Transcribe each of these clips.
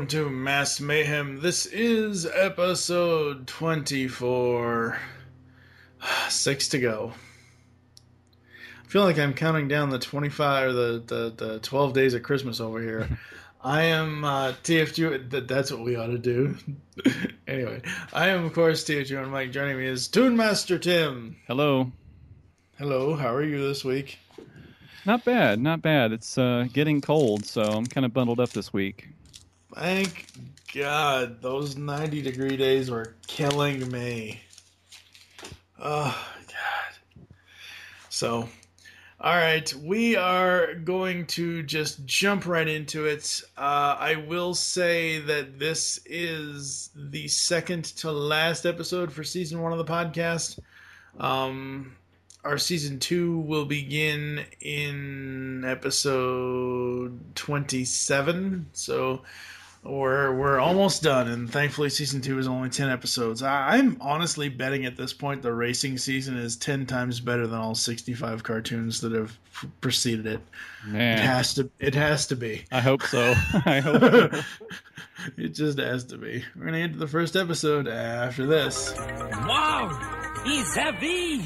welcome to Mass Mayhem. This is episode 24. 6 to go. I feel like I'm counting down the 25 or the 12 days of Christmas over here. I am TFG. That's what we ought to do. Anyway, I am, of course, TFG and Mike. Joining me is Toon Master Tim. Hello. Hello, how are you this week? Not bad, not bad. It's getting cold, so I'm kind of bundled up this week. Thank God, those 90-degree days were killing me. Oh, God. So, alright, we are going to just jump right into it. I will say that this is the second to last episode for Season 1 of the podcast. Our Season 2 will begin in episode 27, so we're almost done, and thankfully Season 2 is only 10 episodes. I'm honestly betting at this point the racing season is 10 times better than all 65 cartoons that have preceded it. Man. It has to be. I hope so. I hope so. It just has to be. We're going to get to the first episode after this. Wow! He's heavy!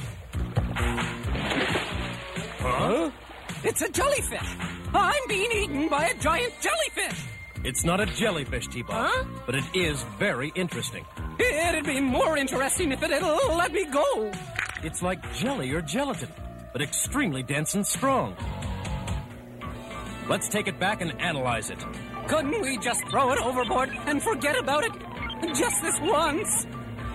Huh? It's a jellyfish! I'm being eaten by a giant jellyfish! It's not a jellyfish, T-Bob, but it is very interesting. It'd be more interesting if it'd let me go. It's like jelly or gelatin, but extremely dense and strong. Let's take it back and analyze it. Couldn't we just throw it overboard and forget about it? Just this once?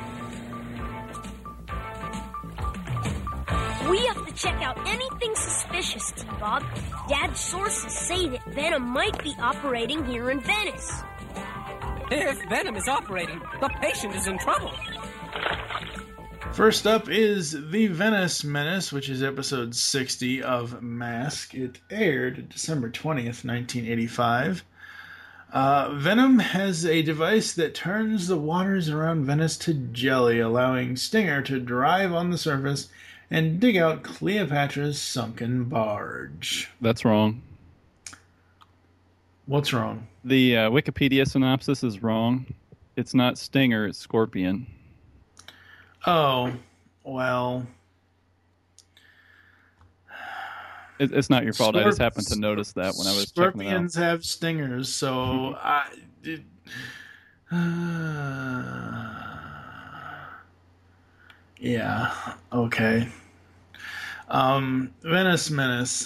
We have to check out anything suspicious, T-Bob. Dad's sources say that Venom might be operating here in Venice. If Venom is operating, the patient is in trouble. First up is The Venice Menace, which is episode 60 of Mask. It aired December 20th, 1985. Venom has a device that turns the waters around Venice to jelly, allowing Stinger to drive on the surface and dig out Cleopatra's sunken barge. That's wrong. What's wrong? The Wikipedia synopsis is wrong. It's not Stinger, it's Scorpion. Oh, well. It's not your fault. I just happened to notice that when I was checking it out. Scorpions have stingers, so yeah, okay. Venice Menace.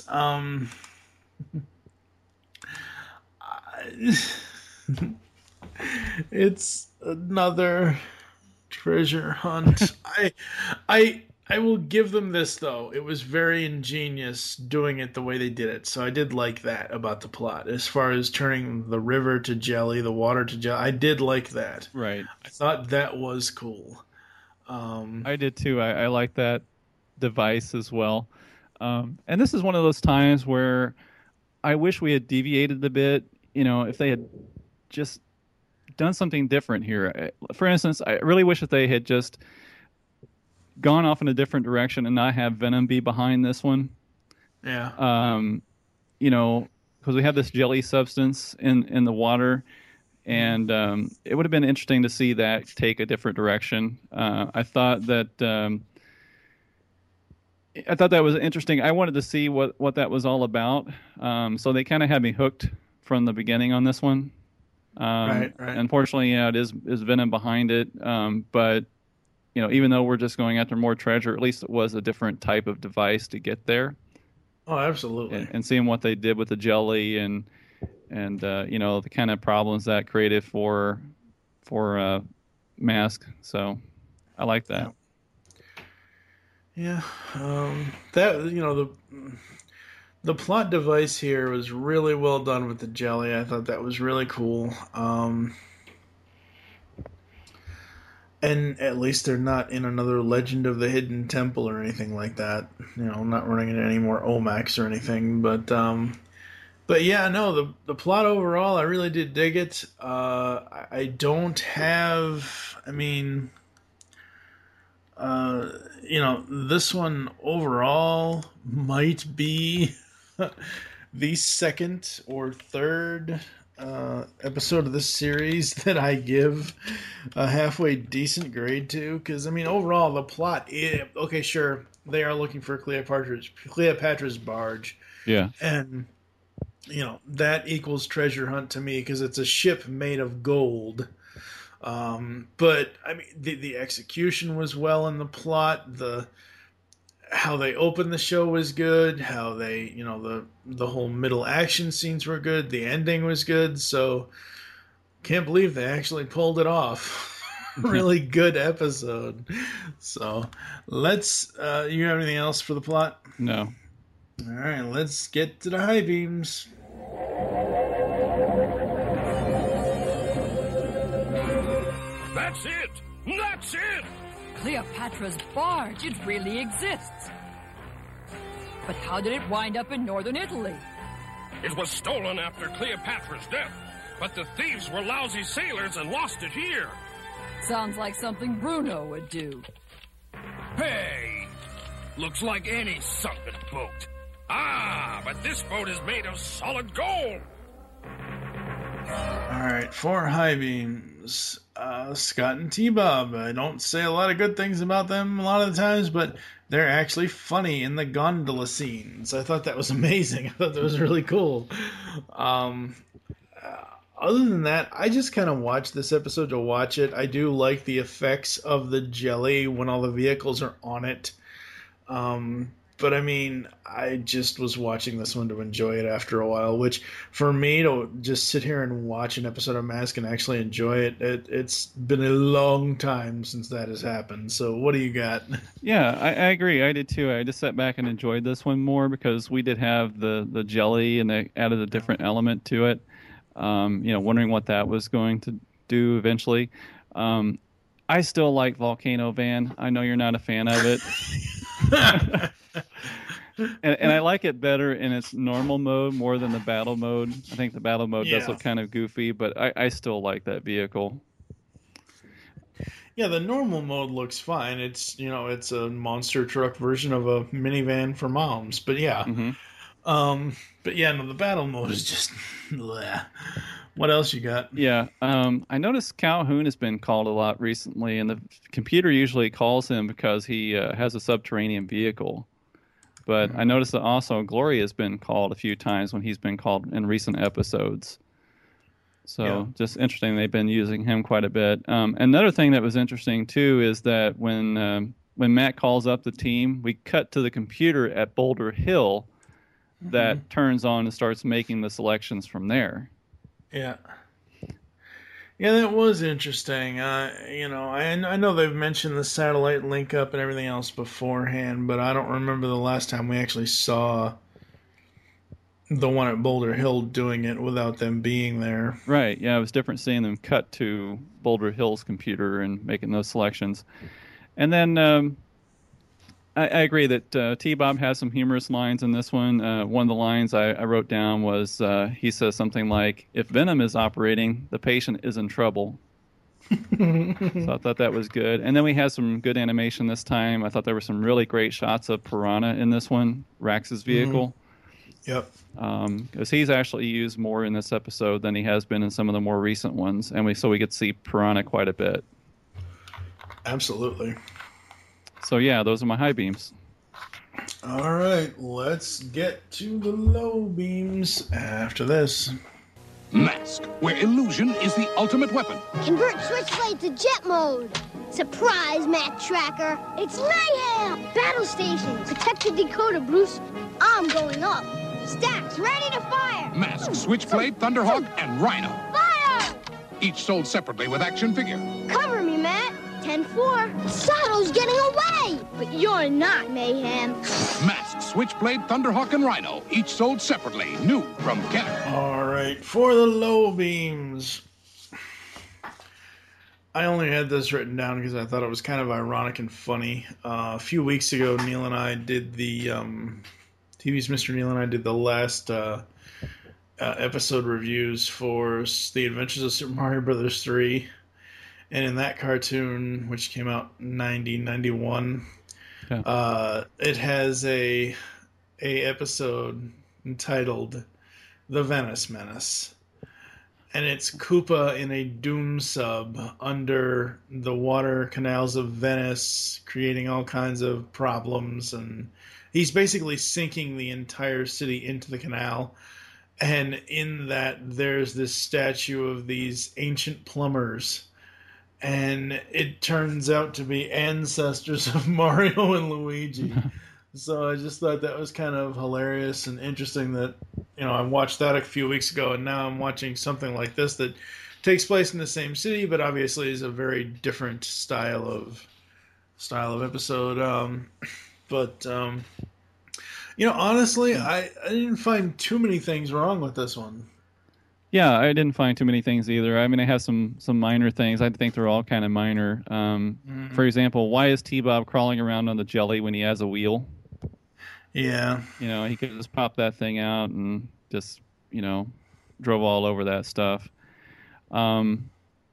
It's another treasure hunt. I will give them this, though. It was very ingenious doing it the way they did it. So I did like that about the plot. As far as turning the river to jelly, the water to jelly, I did like that. Right. I thought that was cool. I did too. I like that device as well. And this is one of those times where I wish we had deviated a bit. You know, if they had just done something different here. For instance, I really wish that they had just gone off in a different direction and not have Venom be behind this one. Yeah. You know, because we have this jelly substance in the water. And it would have been interesting to see that take a different direction. I thought that was interesting. I wanted to see what that was all about. So they kind of had me hooked from the beginning on this one. Right. Unfortunately, yeah, it is Venom behind it. But you know, even though we're just going after more treasure, at least it was a different type of device to get there. Oh, absolutely. And seeing what they did with the jelly and you know, the kind of problems that created for Mask. So I like that. Yeah. That, you know, the plot device here was really well done with the jelly. I thought that was really cool. And at least they're not in another Legend of the Hidden Temple or anything like that. You know, not running into any more Omax or anything. But yeah, no, the plot overall, I really did dig it. I don't have, I mean, you know, this one overall might be the second or third episode of this series that I give a halfway decent grade to, because I mean overall the plot, okay, sure, they are looking for Cleopatra's barge, Yeah. and that equals treasure hunt to me because it's a ship made of gold. But I mean the execution was well in the plot, how they opened the show was good, how they, the whole middle action scenes were good, the ending was good, so can't believe they actually pulled it off. Really good episode. So let's, you have anything else for the plot? No. All right, let's get to the high beams. That's it! That's it! Cleopatra's barge, it really exists. But how did it wind up in northern Italy? It was stolen after Cleopatra's death, but the thieves were lousy sailors and lost it here. Sounds like something Bruno would do. Hey! Looks like any sunken boat. Ah, but this boat is made of solid gold. All right, for high beams, Scott and T-Bob. I don't say a lot of good things about them a lot of the times, but they're actually funny in the gondola scenes. I thought that was amazing. I thought that was really cool. Other than that, I just kind of watched this episode to watch it. I do like the effects of the jelly when all the vehicles are on it. But I mean, I just was watching this one to enjoy it after a while, which for me to just sit here and watch an episode of Mask and actually enjoy it, it's been a long time since that has happened. So what do you got? Yeah, I agree. I did too. I just sat back and enjoyed this one more because we did have the jelly and they added a different element to it. Wondering what that was going to do eventually. I still like Volcano Van. I know you're not a fan of it. and I like it better in its normal mode more than the battle mode. I think the battle mode does look kind of goofy, but I still like that vehicle. Yeah, the normal mode looks fine. It's it's a monster truck version of a minivan for moms. But yeah, but yeah, no, the battle mode is just. Bleh. What else you got? Yeah, I noticed Calhoun has been called a lot recently, and the computer usually calls him because he has a subterranean vehicle. But I noticed that also Gloria has been called a few times when he's been called in recent episodes. So just interesting, they've been using him quite a bit. Another thing that was interesting too is that when Matt calls up the team, we cut to the computer at Boulder Hill that turns on and starts making the selections from there. Yeah. Yeah, that was interesting. I know they've mentioned the satellite link up and everything else beforehand, but I don't remember the last time we actually saw the one at Boulder Hill doing it without them being there. Right. Yeah, it was different seeing them cut to Boulder Hill's computer and making those selections. And then I agree that T-Bob has some humorous lines in this one. One of the lines I wrote down was he says something like, "If Venom is operating, the patient is in trouble." So I thought that was good. And then we had some good animation this time. I thought there were some really great shots of Piranha in this one, Rax's vehicle. Yep. Because he's actually used more in this episode than he has been in some of the more recent ones. And so we get to see Piranha quite a bit. Absolutely. So yeah, those are my high beams. All right, let's get to the low beams after this. Mask, where illusion is the ultimate weapon. Convert Switchblade to jet mode. Surprise, Mac Tracker. It's mayhem. Battle station. Protect the decoder, Bruce. I'm going up. Stacks ready to fire. Mask, Switchblade, Thunderhawk, and Rhino. Fire! Each sold separately with action figure. Cover me, Matt. 10-4. Sato's getting away. But you're not, Mayhem. Mask, Switchblade, Thunderhawk, and Rhino. Each sold separately. New from Kenner. All right, for the low beams. I only had this written down because I thought it was kind of ironic and funny. A few weeks ago, Neil and I did the TV's Mr. Neil and I did the last episode reviews for The Adventures of Super Mario Bros. 3. And in that cartoon, which came out in 91, it has a episode entitled The Venice Menace. and it's Koopa in a doom sub under the water canals of Venice, creating all kinds of problems, and he's basically sinking the entire city into the canal. And in that, there's this statue of these ancient plumbers, and it turns out to be ancestors of Mario and Luigi. So I just thought that was kind of hilarious and interesting that, I watched that a few weeks ago, and now I'm watching something like this that takes place in the same city, but obviously is a very different style of episode. Honestly, I didn't find too many things wrong with this one. Yeah, I didn't find too many things either. I mean, I have some minor things. I think they're all kind of minor. For example, why is T-Bob crawling around on the jelly when he has a wheel? Yeah. He could just pop that thing out and just, drove all over that stuff. And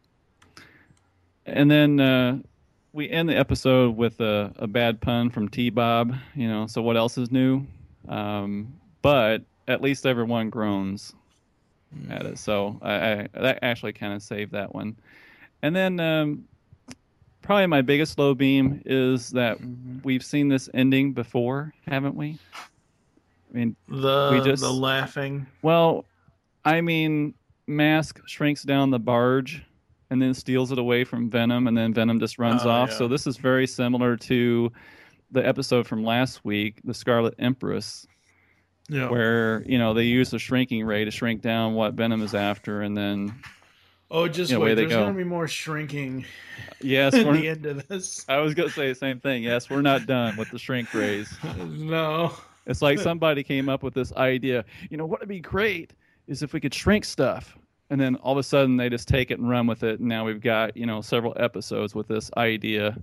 then we end the episode with a bad pun from T-Bob, so what else is new? But at least everyone groans at it. So I that actually kind of saved that one. And then probably my biggest low beam is that we've seen this ending before, haven't we? I mean, the laughing. Well, I mean, Mask shrinks down the barge and then steals it away from Venom, and then Venom just runs off. Yeah. So this is very similar to the episode from last week, The Scarlet Empress, where, they use the shrinking ray to shrink down what Venom is after, and then... Oh, just wait, there's going to be more shrinking at the end of this. I was going to say the same thing. Yes, we're not done with the shrink rays. No. It's like somebody came up with this idea. What would be great is if we could shrink stuff. And then all of a sudden they just take it and run with it. And now we've got, several episodes with this idea.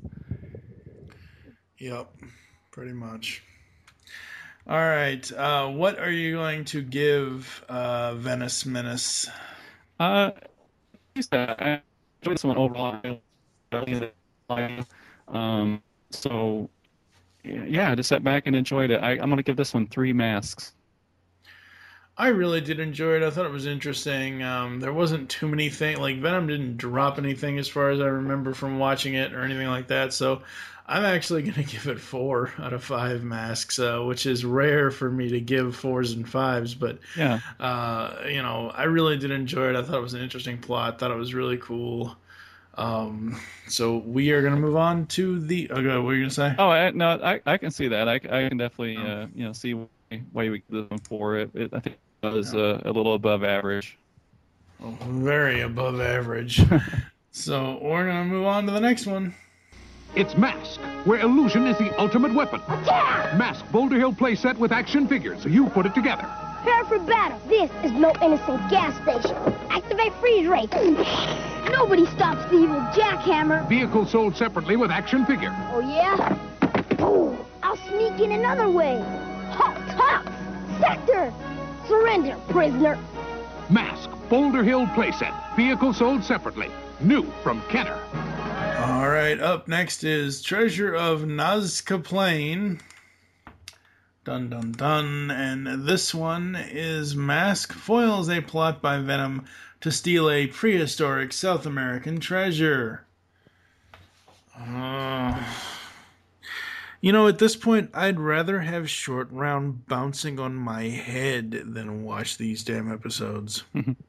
Yep, pretty much. All right. What are you going to give Venice Menace? I enjoyed this one overall. So, yeah, I just sat back and enjoyed it. I'm going to give this one 3 masks. I really did enjoy it. I thought it was interesting. There wasn't too many things. Like, Venom didn't drop anything as far as I remember from watching it or anything like that. So I'm actually going to give it 4 out of 5 masks, which is rare for me to give 4s and 5s. But, yeah. I really did enjoy it. I thought it was an interesting plot. I thought it was really cool. So we are going to move on to the... Okay, what were you going to say? Oh, I can see that. I can definitely, see why you would give them 4. I think it was a little above average. Oh, very above average. So we're going to move on to the next one. It's Mask, where illusion is the ultimate weapon. Attack! Mask Boulder Hill playset with action figures, so you put it together. Prepare for battle. This is no innocent gas station. Activate freeze ray. Nobody stops the evil jackhammer. Vehicle sold separately with action figure. Oh, yeah? Oh, I'll sneak in another way. Halt! Sector! Surrender, prisoner. Mask Boulder Hill playset. Vehicle sold separately. New from Kenner. All right, up next is Treasure of Nazca Plain. Dun, dun, dun. And this one is Mask foils a plot by Venom to steal a prehistoric South American treasure. At this point, I'd rather have Short Round bouncing on my head than watch these damn episodes.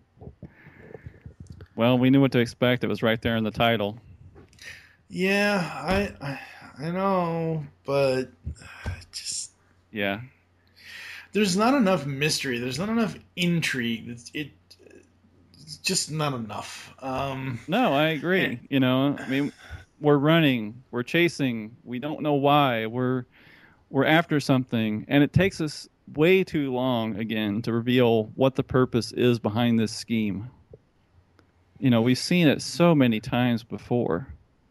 Well, we knew what to expect. It was right there in the title. Yeah, I know, but just... Yeah. There's not enough mystery. There's not enough intrigue. It's just not enough. No, I agree. I mean, we're running, we're chasing, we don't know why, we're after something, and it takes us way too long, again, to reveal what the purpose is behind this scheme. We've seen it so many times before.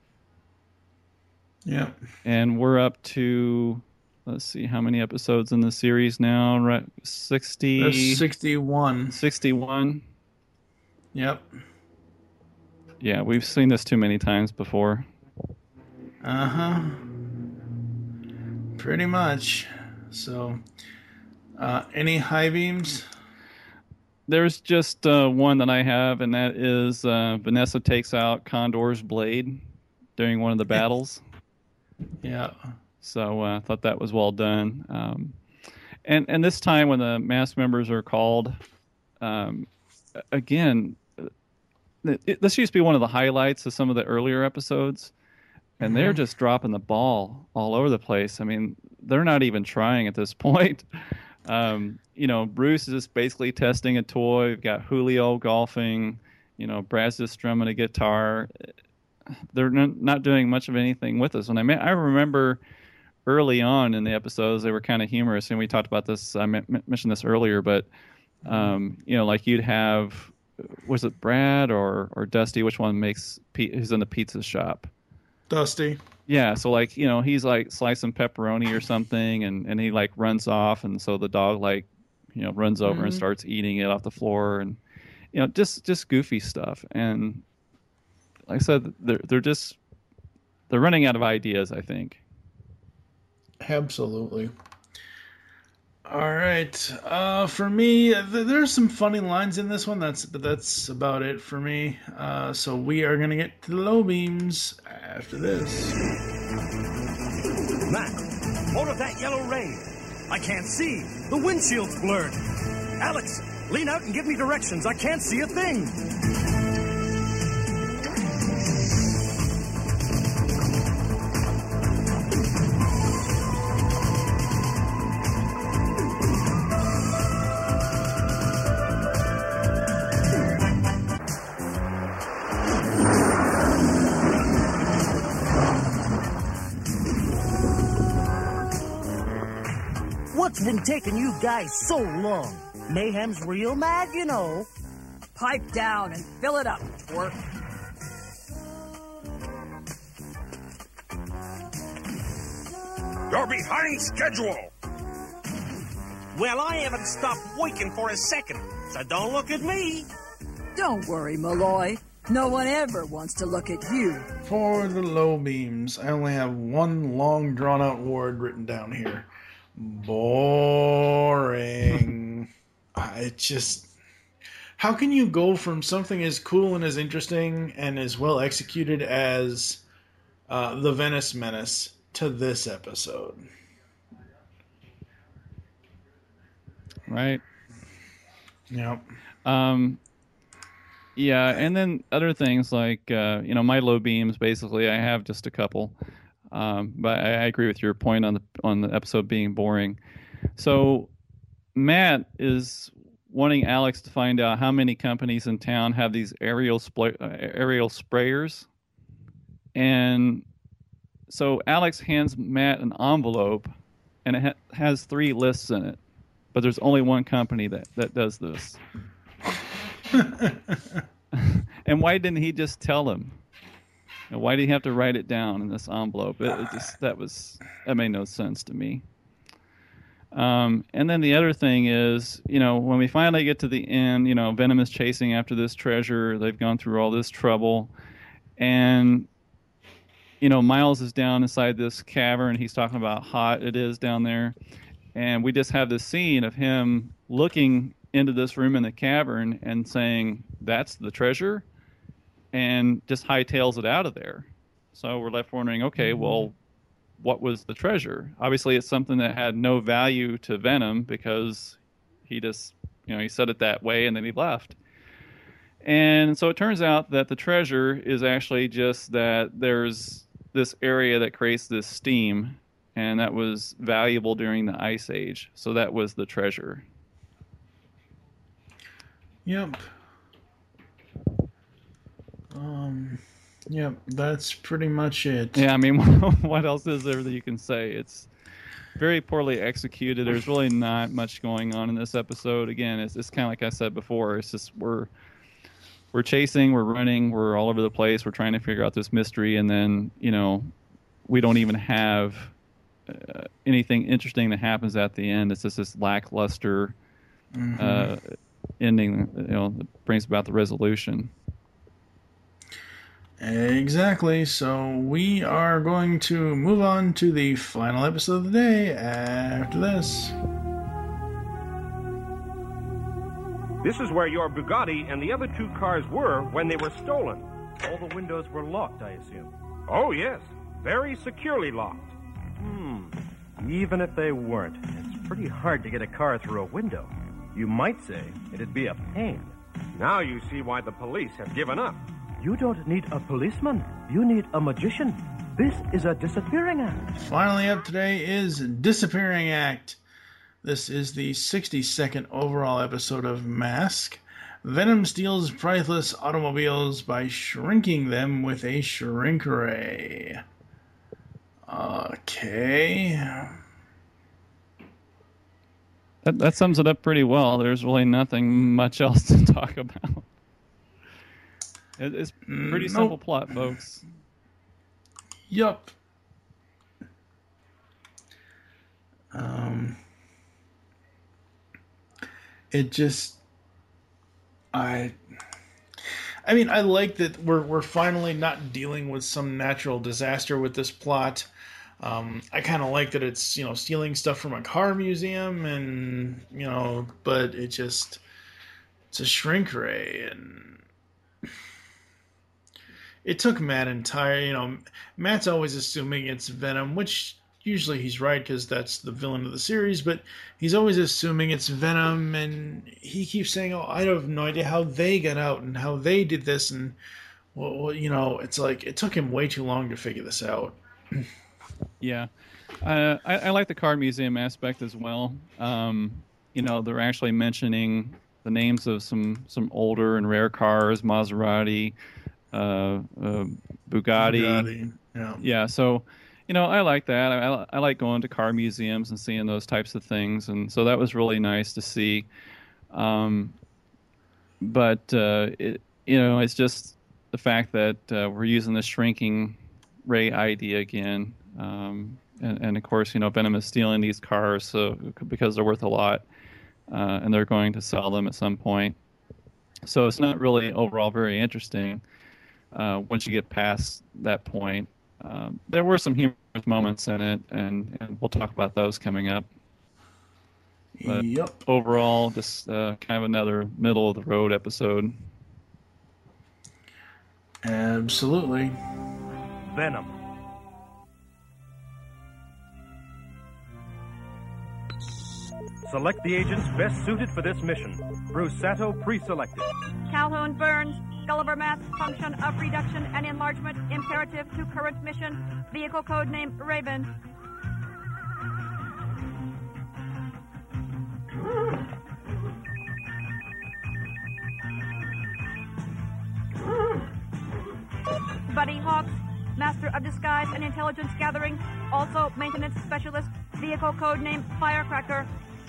Yeah. And we're up to, let's see, how many episodes in the series now? Right, 60? There's 61. 61? Yep. Yeah, we've seen this too many times before. Uh-huh. Pretty much. So, any high beams? There's just one that I have, and that is Vanessa takes out Condor's blade during one of the battles. Yeah. So I thought that was well done. And this time when the mass members are called, again, this used to be one of the highlights of some of the earlier episodes, and they're just dropping the ball all over the place. I mean, they're not even trying at this point. Bruce is just basically testing a toy. We've got Julio golfing. Brad's just strumming a guitar. They're not doing much of anything with us. I remember early on in the episodes, they were kind of humorous, and we talked about this. I mentioned this earlier, but like you'd have, was it Brad or Dusty? Which one who's in the pizza shop? Dusty. Yeah, so he's like slicing pepperoni or something, and he like runs off, and so the dog runs over and starts eating it off the floor, and just goofy stuff. And like I said, they're running out of ideas, I think. Absolutely. All right. For me, there's some funny lines in this one. That's about it for me. So we are gonna get to the low beams after this. Matt, hold up that yellow ray. I can't see. The windshield's blurred. Alex, lean out and give me directions. I can't see a thing. What's been taking you guys so long? Mayhem's real mad, you know. Pipe down and fill it up, twerp. You're behind schedule. Well, I haven't stopped working for a second, so don't look at me. Don't worry, Malloy. No one ever wants to look at you. For the low beams, I only have one long drawn-out word written down here. Boring. How can you go from something as cool and as interesting and as well executed as the Venice Menace to this episode? Right. Yep. Yeah, and then other things like, my low beams, basically, I have just a couple. But I agree with your point on the episode being boring. So Matt is wanting Alex to find out how many companies in town have these aerial sprayers. And so Alex hands Matt an envelope, and it has 3 lists in it. But there's only one company that does this. And why didn't he just tell him? Why did he have to write it down in this envelope? That made no sense to me. And then the other thing is, when we finally get to the end, Venom is chasing after this treasure. They've gone through all this trouble. And, Miles is down inside this cavern. He's talking about how hot it is down there. And we just have this scene of him looking into this room in the cavern and saying, "That's the treasure," and just hightails it out of there. So we're left wondering, okay, well, what was the treasure? Obviously, it's something that had no value to Venom because he just, he said it that way and then he left. And so it turns out that the treasure is actually just that there's this area that creates this steam, and that was valuable during the Ice Age. So that was the treasure. Yep. Yep, that's pretty much it. Yeah, I mean, what else is there that you can say? It's very poorly executed. There's really not much going on in this episode. Again, it's kind of like I said before. It's just we're chasing, we're running, we're all over the place. We're trying to figure out this mystery, and then we don't even have anything interesting that happens at the end. It's just this lackluster ending, that brings about the resolution. Exactly. So we are going to move on to the final episode of the day after this. This is where your Bugatti and the other 2 cars were when they were stolen. All the windows were locked, I assume. Oh, yes. Very securely locked. Even if they weren't, it's pretty hard to get a car through a window. You might say it'd be a pain. Now you see why the police have given up. You don't need a policeman. You need a magician. This is a disappearing act. Finally up today is Disappearing Act. This is the 62nd overall episode of Mask. Venom steals priceless automobiles by shrinking them with a shrink ray. Okay. That sums it up pretty well. There's really nothing much else to talk about. It's pretty simple plot, folks. Yup. It just, I mean, I like that we're finally not dealing with some natural disaster with this plot. I kind of like that it's, stealing stuff from a car museum and, but it's a shrink ray, and it took Matt Matt's always assuming it's Venom, which usually he's right because that's the villain of the series, but he's always assuming it's Venom, and he keeps saying, oh, I have no idea how they got out and how they did this, and, well, it's like it took him way too long to figure this out. Yeah. I like the car museum aspect as well. They're actually mentioning the names of some older and rare cars, Maserati, Bugatti. Yeah, so, I like that. I like going to car museums and seeing those types of things, and so that was really nice to see. But it's just the fact that we're using the shrinking ray idea again. And of course, Venom is stealing these cars because they're worth a lot, and they're going to sell them at some point. So it's not really overall very interesting once you get past that point. There were some humorous moments in it, and we'll talk about those coming up. But overall, just kind of another middle-of-the-road episode. Absolutely. Venom. Select the agents best suited for this mission. Bruce Sato pre-selected. Calhoun Burns, Gulliver Math, function of reduction and enlargement, imperative to current mission, vehicle code name Raven. Buddy Hawks, master of disguise and intelligence gathering, also maintenance specialist, vehicle code name Firecracker.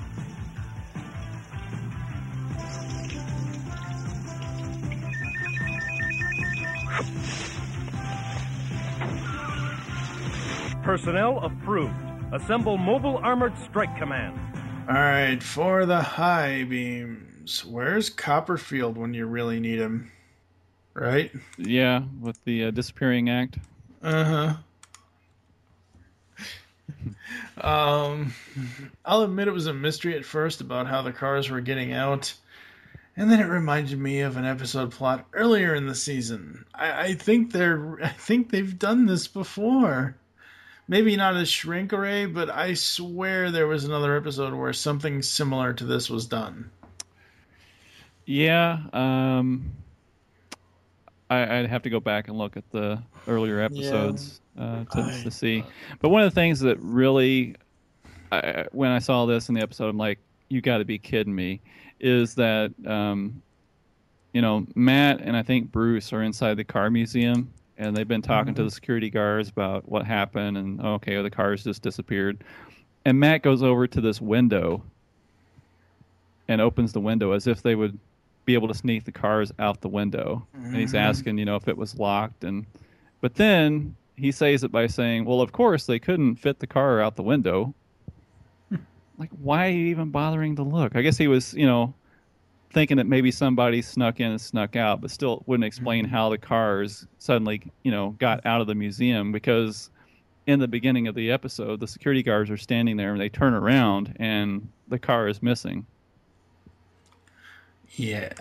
Personnel approved. Assemble Mobile Armored Strike Command. All right, for the high beams, where's Copperfield when you really need him? Right? Yeah, with the Disappearing Act. Uh-huh. I'll admit it was a mystery at first about how the cars were getting out, and then it reminded me of an episode plot earlier in the season. I think they've done this before. Maybe not as shrink ray, but I swear there was another episode where something similar to this was done. Yeah, I'd have to go back and look at the earlier episodes to see. But one of the things that really, when I saw this in the episode, I'm like, you got to be kidding me, is that, Matt and I think Bruce are inside the car museum, and they've been talking to the security guards about what happened, and the cars just disappeared. And Matt goes over to this window and opens the window as if they would be able to sneak the cars out the window. And he's asking, if it was locked. But then he says it by saying, well, of course they couldn't fit the car out the window. Like, why are you even bothering to look? I guess he was, thinking that maybe somebody snuck in and snuck out, but still wouldn't explain how the cars suddenly, got out of the museum, because in the beginning of the episode, the security guards are standing there and they turn around and the car is missing. Yeah.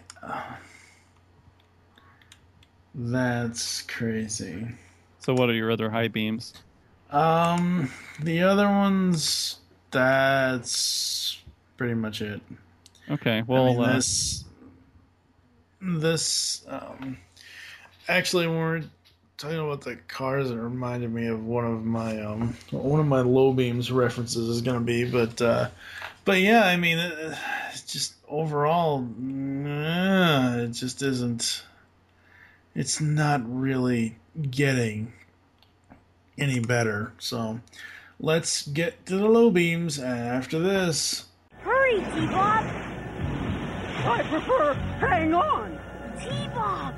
That's crazy. So what are your other high beams? The other ones, that's pretty much it. Okay, well... I mean, actually, when we're talking about the cars, it reminded me of one of my low beams references is going to be, but yeah, I mean, it's just overall, it just isn't. It's not really getting any better. So let's get to the low beams after this. Hurry, T-Bob! I prefer hang on. T-Bob!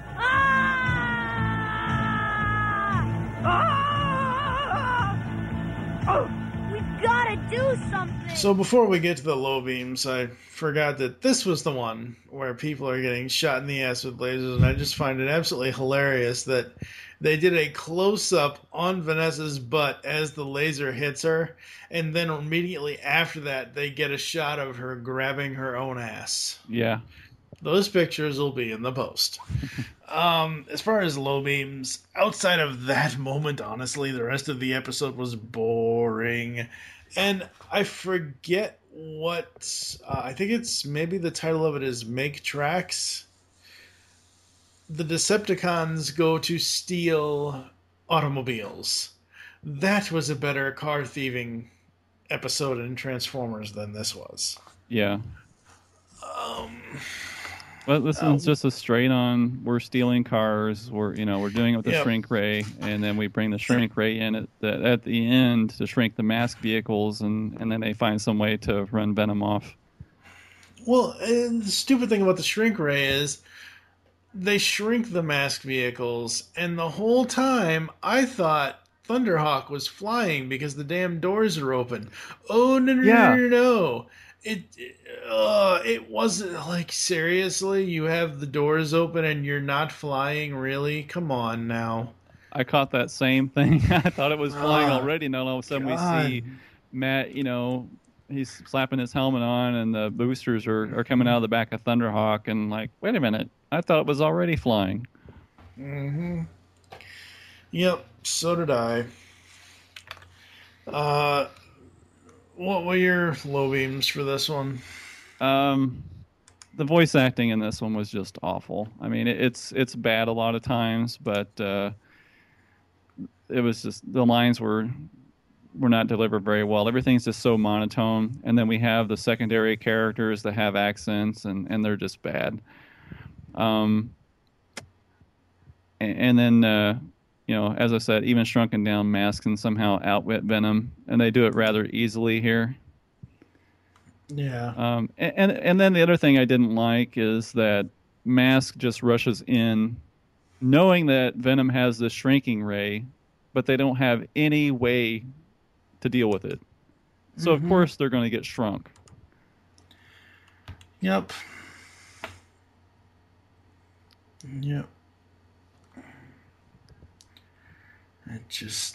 We've got to do something! So before we get to the low beams, I forgot that this was the one where people are getting shot in the ass with lasers, and I just find it absolutely hilarious that they did a close-up on Vanessa's butt as the laser hits her, and then immediately after that, they get a shot of her grabbing her own ass. Yeah. Those pictures will be in the post. As far as low beams, outside of that moment, honestly, the rest of the episode was boring. And I forget what... I think it's maybe the title of it is Make Tracks. The Decepticons go to steal automobiles. That was a better car thieving episode in Transformers than this was. Yeah. Well, this is just a straight on. We're stealing cars. We're doing it with the shrink ray, and then we bring the shrink ray in at the end to shrink the mask vehicles, and then they find some way to run Venom off. Well, and the stupid thing about the shrink ray is they shrink the mask vehicles, and the whole time I thought Thunderhawk was flying because the damn doors are open. Oh no. It wasn't like, seriously, you have the doors open and you're not flying, really? Come on now. I caught that same thing. I thought it was flying already, and all of a sudden we see Matt, he's slapping his helmet on, and the boosters are coming out of the back of Thunderhawk, and like, wait a minute, I thought it was already flying. Mm-hmm. Yep, so did I. What were your low beams for this one? The voice acting in this one was just awful. I mean, it's bad a lot of times, but it was just, the lines were not delivered very well. Everything's just so monotone, and then we have the secondary characters that have accents, and they're just bad. And then as I said, even shrunken down Mask can somehow outwit Venom, and they do it rather easily here. Yeah. And then the other thing I didn't like is that Mask just rushes in, knowing that Venom has the shrinking ray, but they don't have any way to deal with it. So of course they're going to get shrunk. Yep. It just...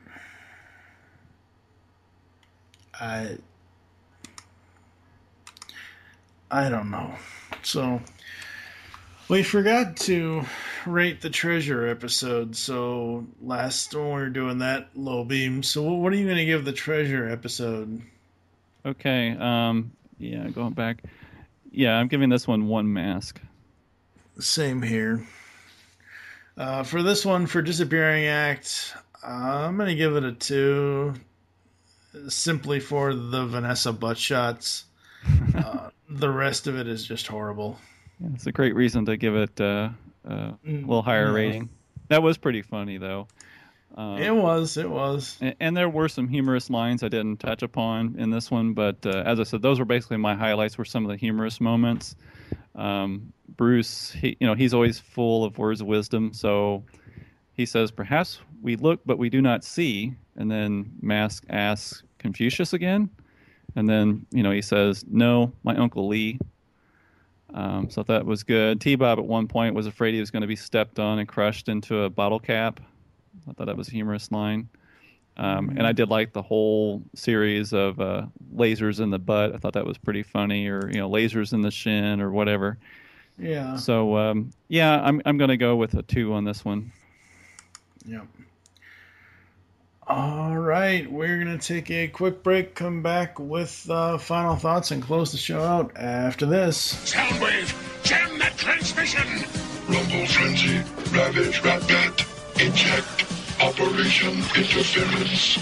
I don't know. So, we forgot to rate the treasure episode, so last when we were doing that, low beam. So what are you going to give the treasure episode? Okay, going back. Yeah, I'm giving this one 1 mask. Same here. For this one, for Disappearing Act, I'm going to give it a 2, simply for the Vanessa butt shots. The rest of it is just horrible. Yeah, it's a great reason to give it a little higher rating. That was pretty funny, though. It was. And there were some humorous lines I didn't touch upon in this one, but as I said, those were basically my highlights, were some of the humorous moments. Bruce, he's always full of words of wisdom, so he says, "Perhaps we look, but we do not see." And then Mask asks Confucius again, and then he says, "No, my Uncle Lee." So that was good. T-Bob at one point was afraid he was going to be stepped on and crushed into a bottle cap. I thought that was a humorous line. And I did like the whole series of lasers in the butt. I thought that was pretty funny, or lasers in the shin, or whatever. Yeah. So I'm going to go with a 2 on this one. Yep. All right, we're going to take a quick break, come back with final thoughts, and close the show out after this. Soundwave, jam that transmission! Rumble Frenzy, Ravage Rat-Bat, Eject, Operation Interference.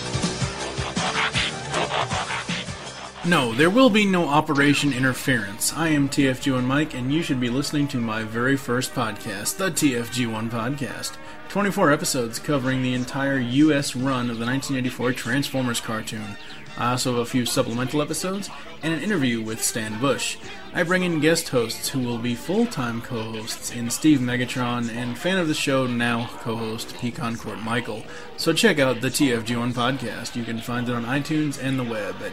No, there will be no Operation Interference. I am TFG1 Mike, and you should be listening to my very first podcast, the TFG1 Podcast. 24 episodes covering the entire U.S. run of the 1984 Transformers cartoon. I also have a few supplemental episodes and an interview with Stan Bush. I bring in guest hosts who will be full-time co-hosts in Steve Megatron and fan of the show now co-host Pecan Court Michael. So check out the TFG1 Podcast. You can find it on iTunes and the web at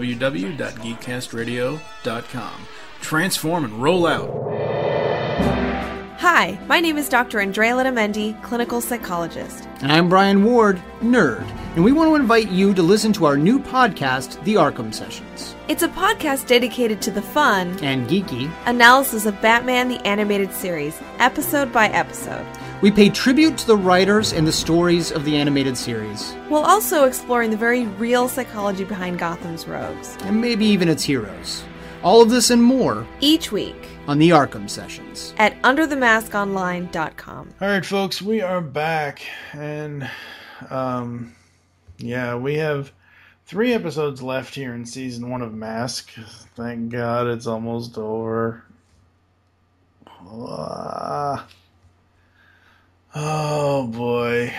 www.geekcastradio.com. Transform and roll out! Hi, my name is Dr. Andrea Letamendi, clinical psychologist. And I'm Brian Ward, nerd. And we want to invite you to listen to our new podcast, The Arkham Sessions. It's a podcast dedicated to the fun and geeky analysis of Batman the Animated Series, episode by episode. We pay tribute to the writers and the stories of the animated series, while also exploring the very real psychology behind Gotham's rogues. And maybe even its heroes. All of this and more each week on The Arkham Sessions at UnderTheMaskOnline.com. All right, folks, we are back, and we have 3 episodes left here in season 1 of Mask. Thank God it's almost over. Oh boy.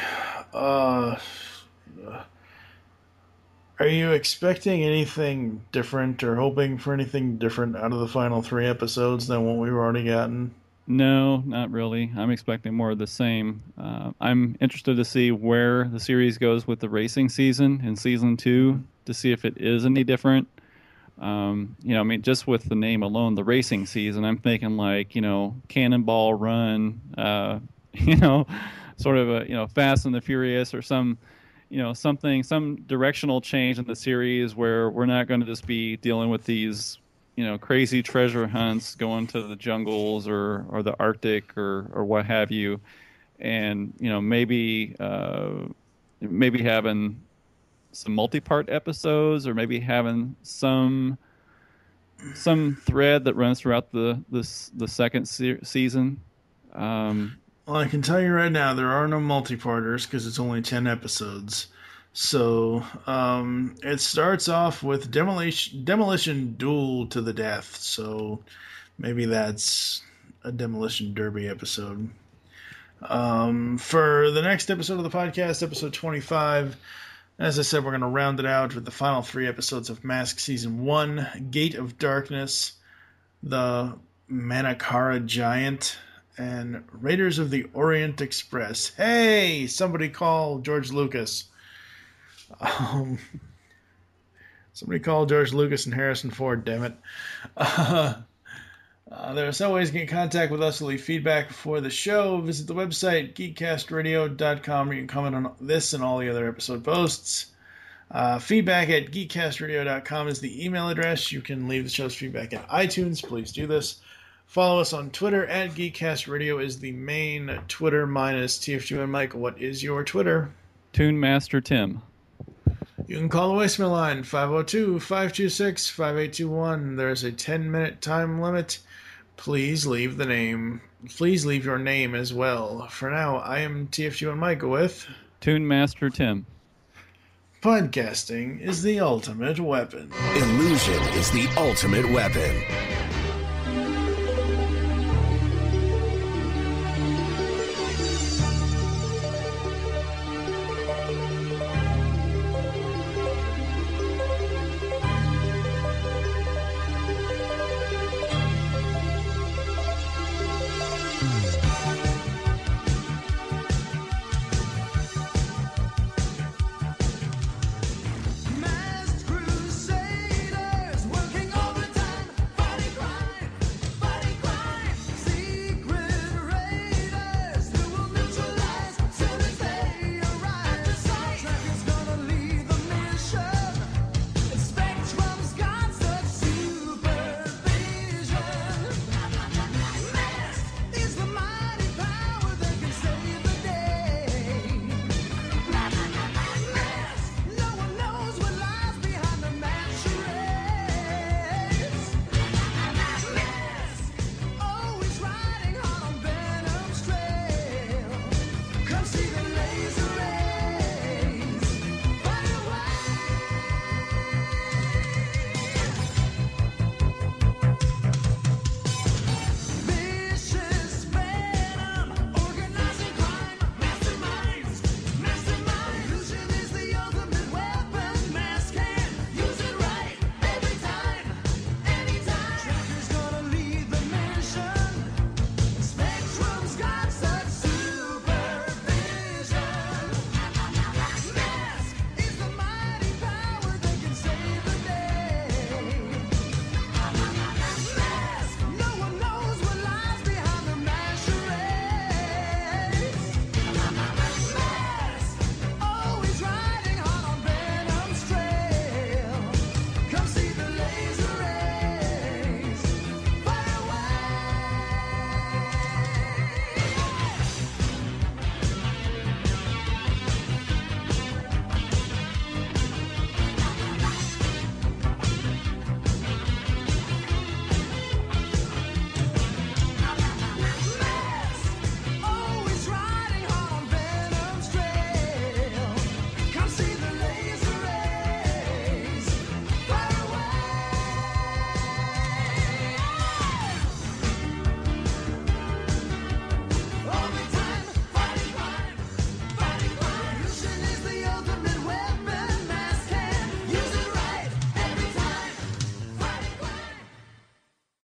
Are you expecting anything different or hoping for anything different out of the final 3 episodes than what we've already gotten? No, not really. I'm expecting more of the same. I'm interested to see where the series goes with the racing season in season 2 to see if it is any different. Just with the name alone, the racing season, I'm thinking like, Cannonball Run, sort of a, Fast and the Furious or some directional change in the series where we're not going to just be dealing with these, crazy treasure hunts going to the jungles or the Arctic or what have you. And, maybe having some multi-part episodes or maybe having some thread that runs throughout the second season. Well, I can tell you right now, there are no multi-parters because it's only 10 episodes. So it starts off with Demolition Duel to the Death. So maybe that's a Demolition Derby episode. For the next episode of the podcast, episode 25, as I said, we're going to round it out with the final 3 episodes of Mask Season 1, Gate of Darkness, The Manakara Giant, and Raiders of the Orient Express. Hey, somebody call George Lucas. Somebody call George Lucas and Harrison Ford, damn it. There are several ways to get in contact with us to leave feedback for the show. Visit the website, geekcastradio.com, where you can comment on this and all the other episode posts. Feedback at geekcastradio.com is the email address. You can leave the show's feedback at iTunes. Please do this. Follow us on Twitter at GeekCastRadio is the main Twitter. Mine is TFG and Michael. What is your Twitter? Toon Master Tim. You can call the voicemail line 502-526-5821. There's a 10-minute time limit. Please leave your name as well. For now, I am TFG and Michael with Toon Master Tim. Podcasting is the ultimate weapon. Illusion is the ultimate weapon.